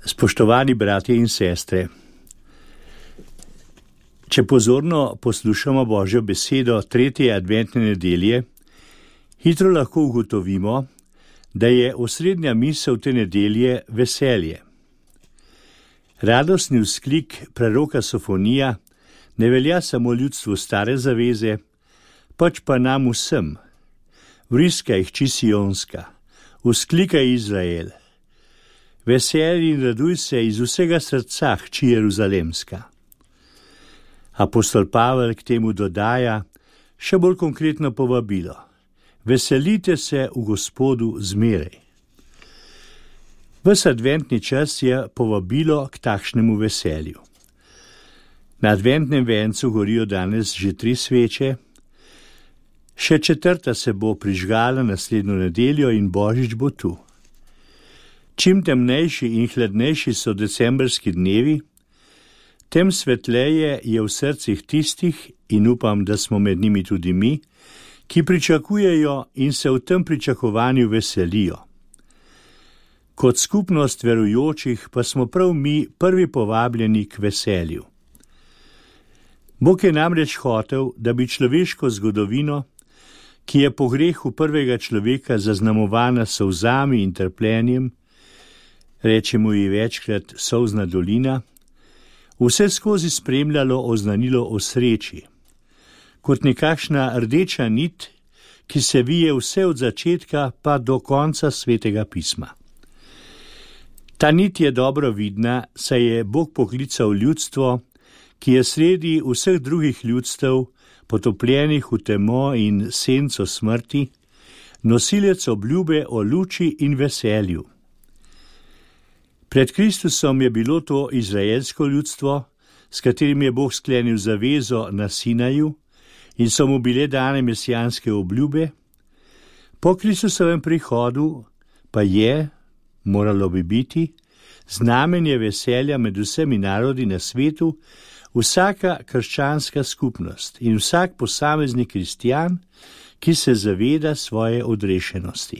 Spoštovani bratje in sestre, če pozorno poslušamo Božjo besedo tretje adventne nedelje, hitro lahko ugotovimo, da je osrednja misel te nedelje veselje. Radostni vzklik preroka Sofonija ne velja samo ljudstvu stare zaveze, pač pa nam vsem. Vriskaj, hči Sionska, vzklikaj Izrael. Veseli in raduj se iz vsega srca, hči Jeruzalemska. Apostol Pavel k temu dodaja še bolj konkretno povabilo. Veselite se v Gospodu zmeraj. Ves adventni čas je povabilo k takšnemu veselju. Na adventnem vencu gorijo danes že 3 sveče, še 4. se bo prižgala naslednjo nedeljo in Božič bo tu. Čim temnejši in hladnejši so decembrski dnevi, tem svetleje je v srcih tistih, in upam, da smo med njimi tudi mi, ki pričakujejo in se v tem pričakovanju veselijo. Kot skupnost verujočih pa smo prav mi prvi povabljeni k veselju. Bog je namreč hotel, da bi človeško zgodovino, ki je po grehu prvega človeka zaznamovana s solzami in trpljenjem, rečemo ji večkrat solzna dolina, vse skozi spremljalo oznanilo o sreči, kot nekakšna rdeča nit, ki se vije vse od začetka pa do konca Svetega pisma. Ta nit je dobro vidna, saj je Bog poklical ljudstvo, ki je sredi vseh drugih ljudstev, potopljenih v temo in senco smrti, nosilec obljube o luči in veselju. Pred Kristusom je bilo to izraelsko ljudstvo, s katerim je Bog sklenil zavezo na Sinaju in so mu bile dane mesijanske obljube. Po Kristusovem prihodu pa je, moralo bi biti, znamenje veselja med vsemi narodi na svetu, vsaka krščanska skupnost in vsak posamezni kristjan, ki se zaveda svoje odrešenosti.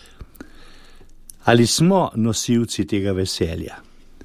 Ali smo nosilci tega veselja?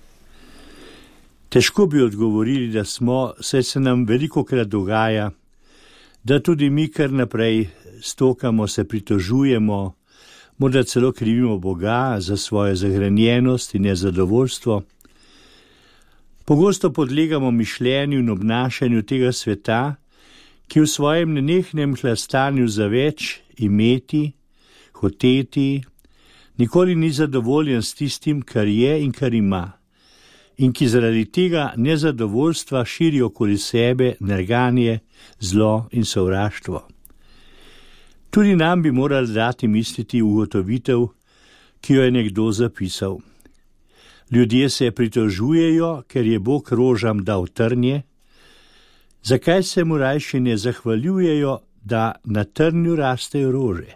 Težko bi odgovorili, da smo, saj se nam velikokrat dogaja, da tudi mi kar naprej stokamo, se pritožujemo, morda celo krivimo Boga za svojo zahranjenost in nezadovoljstvo. Pogosto podlegamo mišljenju in obnašanju tega sveta, ki v svojem nenehnem hlastanju za več imeti, hoteti, nikoli ni zadovoljen s tistim, kar je in kar ima, in ki zaradi tega nezadovoljstva širi okoli sebe nerganje, zlo in sovraštvo. Tudi nam bi morali dati misliti ugotovitev, ki jo je nekdo zapisal. Ljudje se pritožujejo, ker je Bog rožam dal trnje, zakaj se mu rajši ne zahvaljujejo, da na trnju rastejo rože?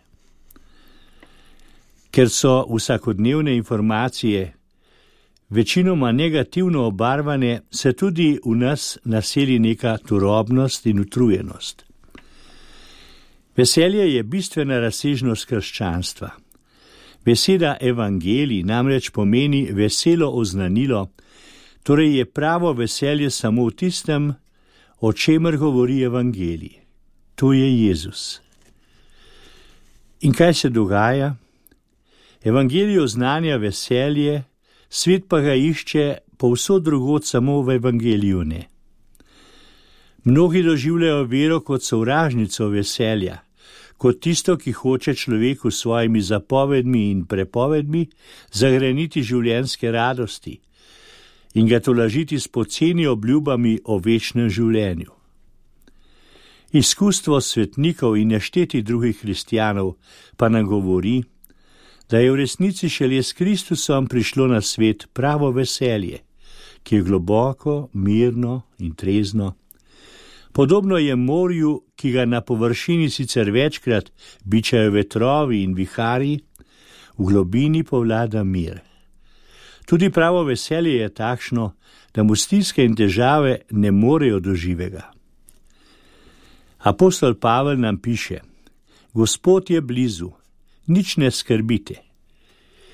Ker so vsakodnevne informacije večinoma negativno obarvane, se tudi v nas naseli neka turobnost in utrujenost. Veselje je bistvena razsežnost krščanstva. Beseda evangelij namreč pomeni veselo oznanilo, torej je pravo veselje samo v tistem, o čemer govori evangelij. To je Jezus. In kaj se dogaja? Evangelij oznanja veselje, svet pa ga išče povsod drugod, samo v evangeliju ne. Mnogi doživljajo vero kot sovražnico veselja, kot tisto, ki hoče človeku s svojimi zapovedmi in prepovedmi zagreniti življenjske radosti in ga tolažiti s poceni obljubami o večnem življenju. Izkustvo svetnikov in nešteti drugih kristjanov pa nam govori, da je v resnici šele s Kristusom prišlo na svet pravo veselje, ki je globoko, mirno in trezno. Podobno je morju, ki ga na površini sicer večkrat bičajo vetrovi in viharji, v globini povlada mir. Tudi pravo veselje je takšno, da mu stiske in težave ne morejo do živega. Apostol Pavel nam piše: Gospod je blizu, nič ne skrbite.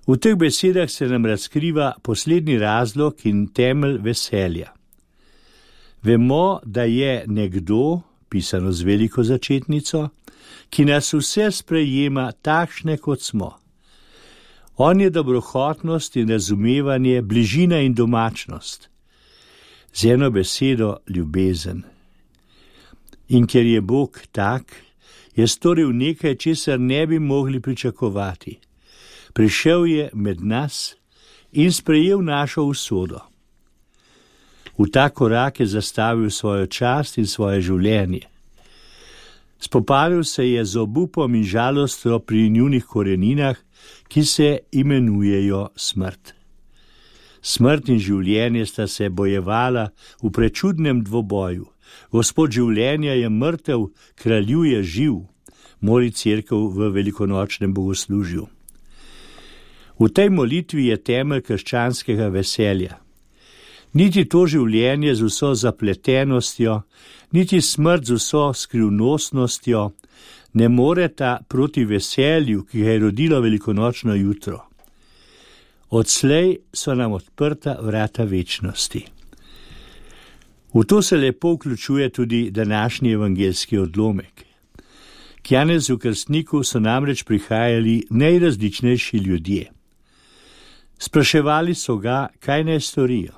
V teh besedah se nam razkriva poslednji razlog in temelj veselja. Vemo, da je nekdo, pisano z veliko začetnico, ki nas vse sprejema takšne, kot smo. On je dobrohotnost in razumevanje, bližina in domačnost. Z eno besedo ljubezen. In ker je Bog tak, je storil nekaj, česar ne bi mogli pričakovati. Prišel je med nas in sprejel našo usodo. V ta korak je zastavil svojo čast in svoje življenje. Spopadel se je z obupom in žalostjo pri njunih koreninah, ki se imenujejo smrt. Smrt in življenje sta se bojevala v prečudnem dvoboju. Gospod življenja je mrtev, kralju je živ, moli cerkev v velikonočnem bogoslužju. V tej molitvi je temelj krščanskega veselja. Niti to življenje z vso zapletenostjo, niti smrt z vso skrivnostnostjo ne moreta proti veselju, ki ga je rodilo velikonočno jutro. Odslej so nam odprta vrata večnosti. V to se lepo vključuje tudi današnji evangeljski odlomek. K Janezu Krstniku so namreč prihajali najrazličnejši ljudje. Spraševali so ga, kaj naj storijo.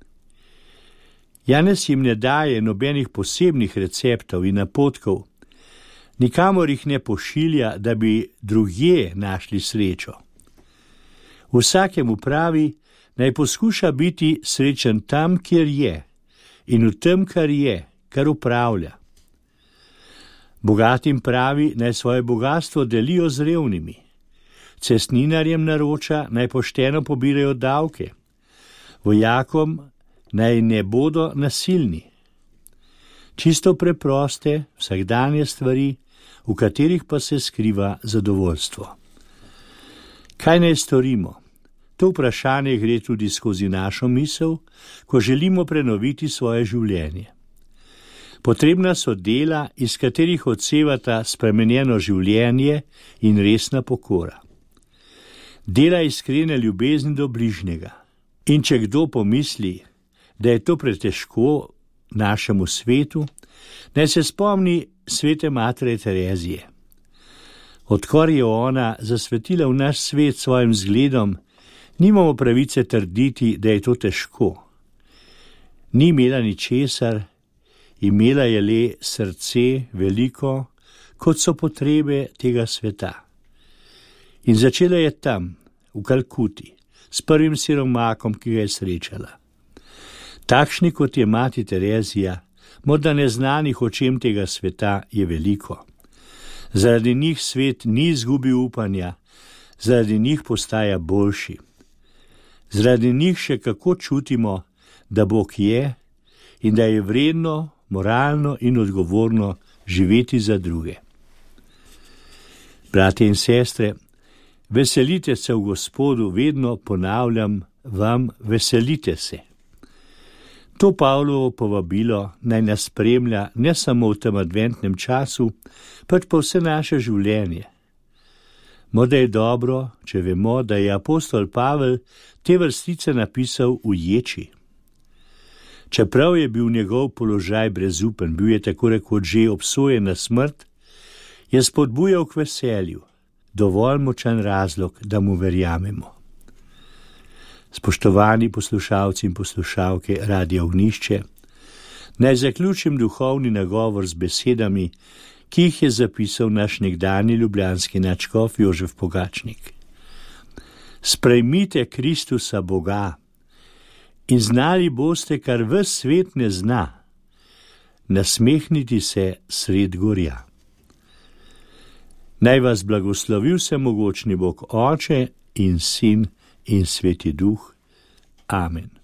Janez jim ne daje nobenih posebnih receptov in napotkov, nikamor jih ne pošilja, da bi drugje našli srečo. Vsakemu pravi, naj poskuša biti srečen tam, kjer je, in v tem, kar je, kar upravlja. Bogatim pravi, naj svoje bogastvo delijo z revnimi. Cestninarjem naroča, naj pošteno pobirajo davke. Vojakom naj ne bodo nasilni. Čisto preproste, vsakdanje stvari, v katerih pa se skriva zadovoljstvo. Kaj naj storimo? To vprašanje gre tudi skozi našo misel, ko želimo prenoviti svoje življenje. Potrebna so dela, iz katerih odsevata spremenjeno življenje in resna pokora. Dela iskrene ljubezni do bližnjega. In če kdo pomisli, da je to pretežko našemu svetu, naj se spomni svete Matere Terezije. Odkar je ona zasvetila v naš svet svojim zgledom, nimamo pravice trditi, da je to težko. Ni imela ničesar, imela je le srce veliko, kot so potrebe tega sveta. In začela je tam, v Kalkuti, s prvim siromakom, ki ga je srečala. Takšni, kot je mati Terezija, morda neznanih očem tega sveta, je veliko. Zaradi njih svet ni izgubil upanja, zaradi njih postaja boljši. Zaradi njih še kako čutimo, da Bog je in da je vredno, moralno in odgovorno živeti za druge. Bratje in sestre, veselite se v Gospodu, vedno ponavljam vam, veselite se. To Pavlovo povabilo naj nas spremlja ne samo v tem adventnem času, pač pa vse naše življenje. Morda je dobro, če vemo, da je apostol Pavel te vrstice napisal v ječi. Čeprav je bil njegov položaj brezupen, bil je tako rekoč že obsojen na smrt, je spodbujal k veselju, dovolj močan razlog, da mu verjamemo. Spoštovani poslušalci in poslušalke Radia Ognjišče, naj zaključim duhovni nagovor z besedami, ki jih je zapisal naš nekdanji ljubljanski nadškof Jožef Pogačnik. Sprejmite Kristusa Boga in znali boste, kar ves svet ne zna, nasmehniti se sred gorja. Naj vas blagoslovi vsemogočni Bog Oče in Sin in Sveti Duh. Amen.